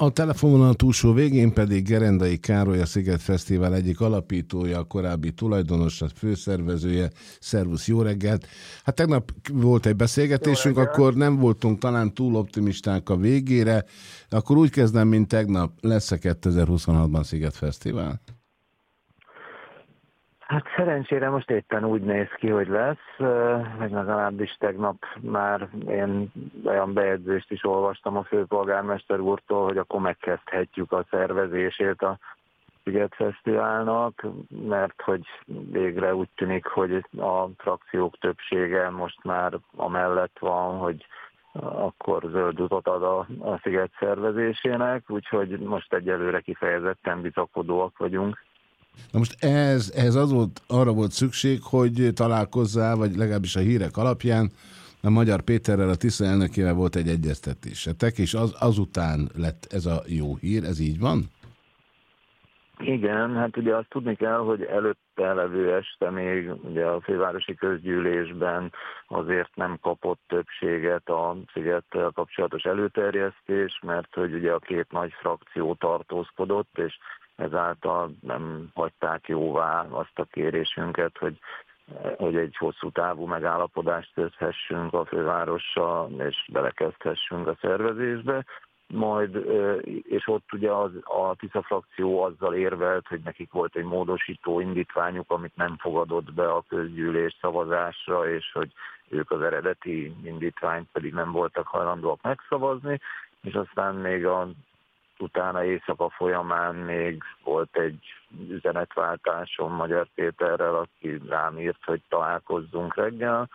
A telefonvonal túlsó végén pedig Gerendai Károly, a Sziget Fesztivál egyik alapítója, a korábbi tulajdonos, a főszervezője. Szervusz, jó reggelt! Hát tegnap volt egy beszélgetésünk, akkor nem voltunk talán túl optimisták a végére, akkor úgy kezdem, mint tegnap, lesz-e 2026-ban Sziget Fesztivál? Hát szerencsére most éppen úgy néz ki, hogy lesz, meg legalábbis tegnap már én olyan bejegyzést is olvastam a főpolgármester úrtól, hogy akkor megkezdhetjük a szervezését a Sziget Fesztiválnak, mert hogy végre úgy tűnik, hogy a frakciók többsége most már amellett van, hogy akkor zöld utat ad a Sziget szervezésének, úgyhogy most egyelőre kifejezetten bizakodóak vagyunk. Na most ez arra volt szükség, hogy találkozzál, vagy legalábbis a hírek alapján a Magyar Péterrel, a Tisza elnökével volt egy egyeztetésetek, és azután lett ez a jó hír, ez így van? Igen, hát ugye azt tudni kell, hogy előtte levő este még ugye a fővárosi közgyűlésben azért nem kapott többséget a Szigettel kapcsolatos előterjesztés, mert hogy ugye a két nagy frakció tartózkodott, és ezáltal nem hagyták jóvá azt a kérésünket, hogy egy hosszú távú megállapodást köthessünk a fővárossal, és belekezdhessünk a szervezésbe. Majd, és ott ugye a Tisza frakció azzal érvelt, hogy nekik volt egy módosító indítványuk, amit nem fogadott be a közgyűlés szavazásra, és hogy ők az eredeti indítványt pedig nem voltak hajlandóak megszavazni, és aztán még utána éjszaka folyamán még volt egy üzenetváltásom Magyar Péterrel, aki rám írt, hogy találkozzunk reggel,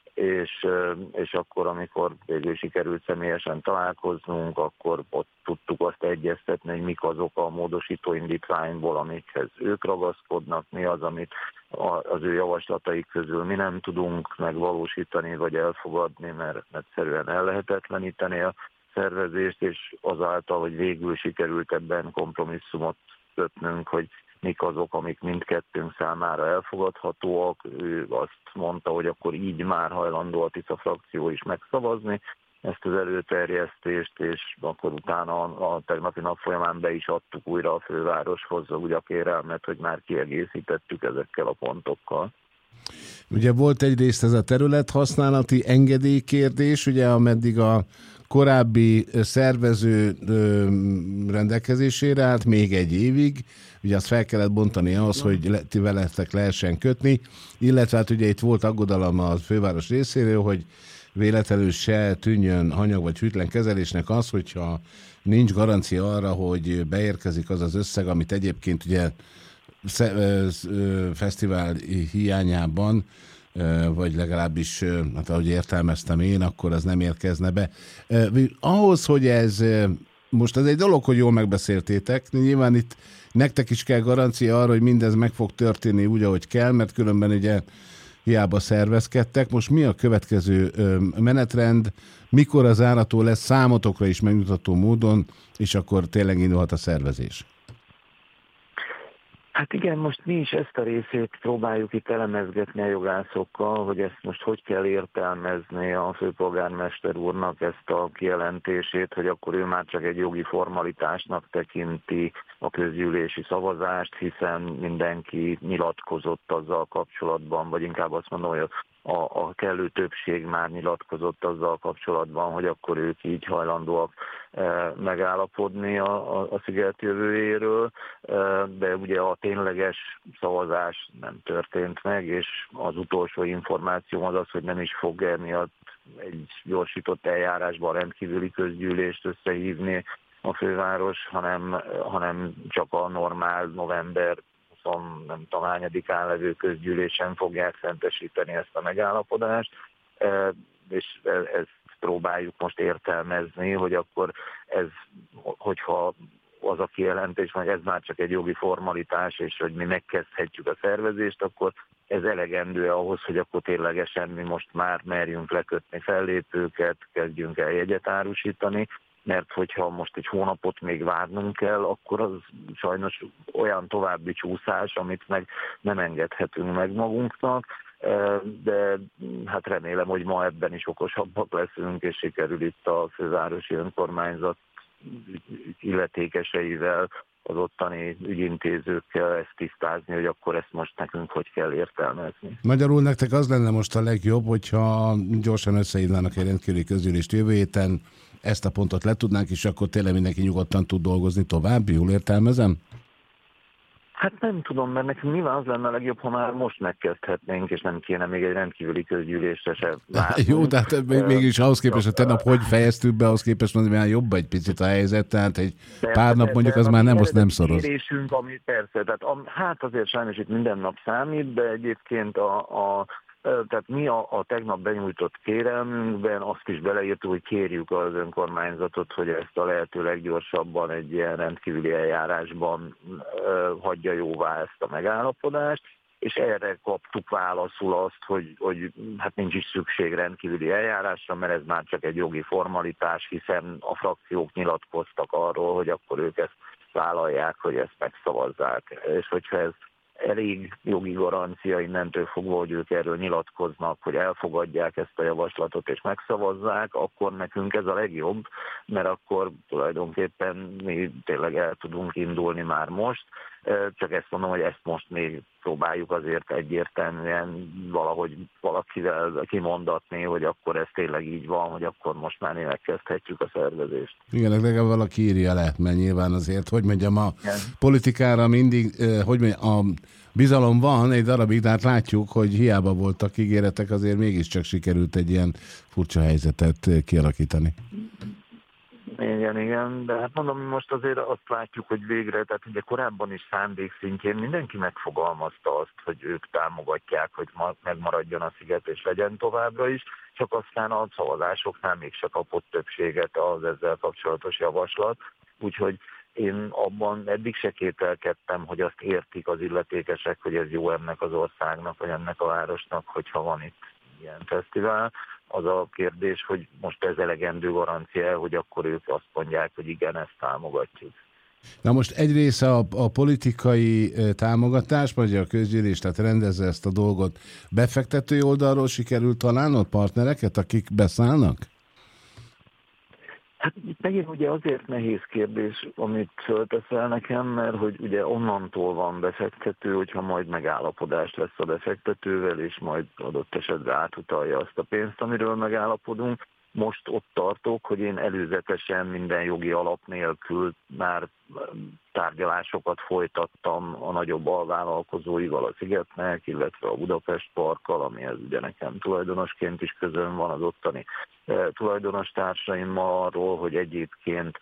és akkor, amikor végül sikerült személyesen találkoznunk, akkor ott tudtuk azt egyeztetni, hogy mik azok a módosító indítványból, amikhez ők ragaszkodnak, mi az, amit az ő javaslataik közül mi nem tudunk megvalósítani vagy elfogadni, mert egyszerűen ellehetetleníteni a szervezést, és azáltal, hogy végül sikerült ebben kompromisszumot kötnünk, hogy mik azok, amik mindkettőnk számára elfogadhatóak. Ő azt mondta, hogy akkor így már hajlandó a Tisza frakció is megszavazni ezt az előterjesztést, és akkor utána a tegnapi nap folyamán be is adtuk újra a fővároshoz ugye a kérelmet, hogy már kiegészítettük ezekkel a pontokkal. Ugye volt egyrészt ez a területhasználati engedélykérdés, ugye ameddig a korábbi szervező rendelkezésére állt még egy évig, ugye azt fel kellett bontani ahhoz, hogy ti veletek lehessen kötni, illetve hát ugye itt volt aggodalom a főváros részéről, hogy véletlenül se tűnjön hanyag vagy hűtlen kezelésnek az, hogyha nincs garancia arra, hogy beérkezik az az összeg, amit egyébként ugye fesztivál hiányában, vagy legalábbis, hát ahogy értelmeztem én, akkor az nem érkezne be. Ahhoz, hogy ez, most ez egy dolog, hogy jól megbeszéltétek, nyilván itt nektek is kell garancia arra, hogy mindez meg fog történni úgy, ahogy kell, mert különben ugye hiába szervezkedtek. Most mi a következő menetrend, mikor az zárató lesz számotokra is megmutató módon, és akkor tényleg indulhat a szervezés? Hát igen, most mi is ezt a részét próbáljuk itt elemezgetni a jogászokkal, hogy ezt most hogy kell értelmezni a főpolgármester úrnak ezt a kijelentését, hogy akkor ő már csak egy jogi formalitásnak tekinti a közgyűlési szavazást, hiszen mindenki nyilatkozott azzal kapcsolatban, vagy inkább azt mondom, hogy a kellő többség már nyilatkozott azzal kapcsolatban, hogy akkor ők így hajlandóak megállapodni a Sziget jövőjéről, de ugye a tényleges szavazás nem történt meg, és az utolsó információ az, hogy nem is fog emiatt egy gyorsított eljárásban rendkívüli közgyűlést összehívni a főváros, hanem csak a normál november nem tudom hányadikán levő közgyűlésen fogják szentesíteni ezt a megállapodást, és ezt próbáljuk most értelmezni, hogy akkor ez, hogyha az a kijelentés, hogy ez már csak egy jogi formalitás, és hogy mi megkezdhetjük a szervezést, akkor ez elegendő ahhoz, hogy akkor ténylegesen mi most már merjünk lekötni fellépőket, kezdjünk el jegyet árusítani, mert hogyha most egy hónapot még várnunk kell, akkor az sajnos olyan további csúszás, amit meg nem engedhetünk meg magunknak, de hát remélem, hogy ma ebben is okosabbak leszünk, és sikerül itt a fővárosi önkormányzat illetékeseivel, az ottani ügyintézőkkel ezt tisztázni, hogy akkor ezt most nekünk hogy kell értelmezni. Magyarul nektek az lenne most a legjobb, hogyha gyorsan összehívnának egy rendkívüli közgyűlést jövő héten, ezt a pontot le tudnánk, és akkor tényleg mindenki nyugodtan tud dolgozni tovább, jól értelmezem? Hát nem tudom, mert nekünk nyilván az lenne a legjobb, ha már most megkezdhetnénk, és nem kéne még egy rendkívüli közgyűlésre se várnunk. Jó, de hát mégis ahhoz képest, hogy tegnap hogy fejeztük be, ahhoz képest mondjuk már jobb egy picit a helyzet, tehát egy pár nap mondjuk az már nem, most nem szoros. Kérésünk, ami persze, tehát hát azért sajnos itt minden nap számít, de egyébként tehát mi a tegnap benyújtott kérelmünkben azt is beleírtuk, hogy kérjük az önkormányzatot, hogy ezt a lehető leggyorsabban egy ilyen rendkívüli eljárásban hagyja jóvá ezt a megállapodást, és erre kaptuk válaszul azt, hogy hát nincs is szükség rendkívüli eljárásra, mert ez már csak egy jogi formalitás, hiszen a frakciók nyilatkoztak arról, hogy akkor ők ezt vállalják, hogy ezt megszavazzák. És hogyha ez elég jogi garancia innentől fogva, hogy ők erről nyilatkoznak, hogy elfogadják ezt a javaslatot és megszavazzák, akkor nekünk ez a legjobb, mert akkor tulajdonképpen mi tényleg el tudunk indulni már most. Csak ezt mondom, hogy ezt most még próbáljuk azért egyértelműen valahogy valakivel kimondatni, hogy akkor ez tényleg így van, hogy akkor most már megkezdhetjük a szervezést. Igen, legalább valaki írja le, mert nyilván azért, hogy mondjam, a politikára mindig, hogy mondjam, a bizalom van egy darabig, de hát látjuk, hogy hiába voltak ígéretek, azért mégiscsak sikerült egy ilyen furcsa helyzetet kialakítani. Igen, de hát mondom, most azért azt látjuk, hogy végre, tehát ugye korábban is szándék szintjén mindenki megfogalmazta azt, hogy ők támogatják, hogy megmaradjon a sziget és legyen továbbra is, csak aztán a szavazásoknál mégse kapott többséget az ezzel kapcsolatos javaslat, úgyhogy én abban eddig se kételkedtem, hogy azt értik az illetékesek, hogy ez jó ennek az országnak, vagy ennek a városnak, hogyha van itt ilyen fesztivál. Az a kérdés, hogy most ez elegendő garancia, hogy akkor ők azt mondják, hogy igen, ezt támogatjuk. Na most egy része a politikai támogatás, vagy a közgyűlés, tehát rendezze ezt a dolgot. Befektetői oldalról sikerült találnod partnereket, akik beszállnak? Hát megint ugye azért nehéz kérdés, amit fölteszel nekem, mert hogy ugye onnantól van befektető, hogyha majd megállapodás lesz a befektetővel, és majd adott esetben átutalja azt a pénzt, amiről megállapodunk. Most ott tartok, hogy én előzetesen minden jogi alap nélkül már tárgyalásokat folytattam a nagyobb alvállalkozóival a Szigetnek, illetve a Budapest Parkkal, amihez ugye nekem tulajdonosként is közön van az ottani tulajdonos társaimmal arról, hogy egyébként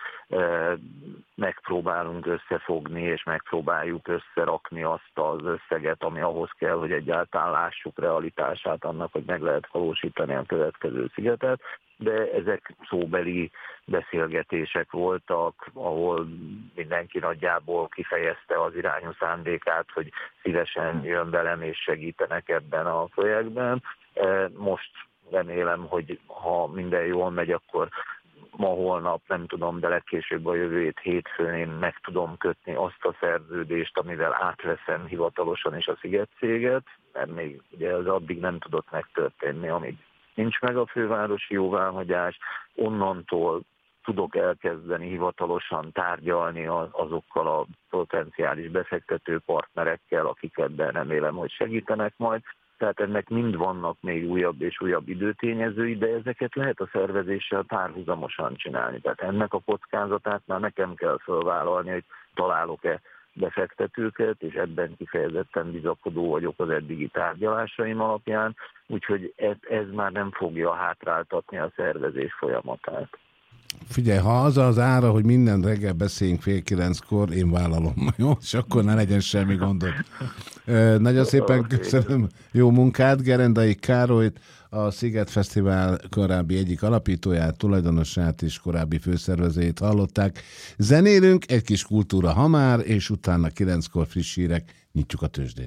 megpróbálunk összefogni, és megpróbáljuk összerakni azt az összeget, ami ahhoz kell, hogy egyáltalán lássuk realitását annak, hogy meg lehet valósítani a következő szigetet, de ezek szóbeli beszélgetések voltak, ahol mindenki nagyjából kifejezte az irányú szándékát, hogy szívesen jön velem és segítenek ebben a projektben. Most remélem, hogy ha minden jól megy, akkor ma, holnap, nem tudom, de legkésőbb a jövő hétfőn én meg tudom kötni azt a szerződést, amivel átveszem hivatalosan is a Sziget céget, mert még ugye az addig nem tudott megtörténni, amíg nincs meg a fővárosi jóváhagyás, onnantól tudok elkezdeni hivatalosan tárgyalni azokkal a potenciális befektető partnerekkel, akik ebben remélem, hogy segítenek majd. Tehát ennek mind vannak még újabb és újabb időtényezői, de ezeket lehet a szervezéssel párhuzamosan csinálni. Tehát ennek a kockázatát már nekem kell felvállalni, hogy találok-e befektetőket, és ebben kifejezetten bizakodó vagyok az eddigi tárgyalásaim alapján, úgyhogy ez már nem fogja hátráltatni a szervezés folyamatát. Figyelj, ha az ára, hogy minden reggel beszéljünk 8:30, én vállalom, jó? És akkor ne legyen semmi gondod. Nagyon szépen köszönöm, jó munkát, Gerendai Károlyt, a Sziget Fesztivál korábbi egyik alapítóját, tulajdonosát és korábbi főszervezőjét hallották. Zenélünk, egy kis kultúra ha már, és utána 9-kor friss hírek, nyitjuk a tőzsdét.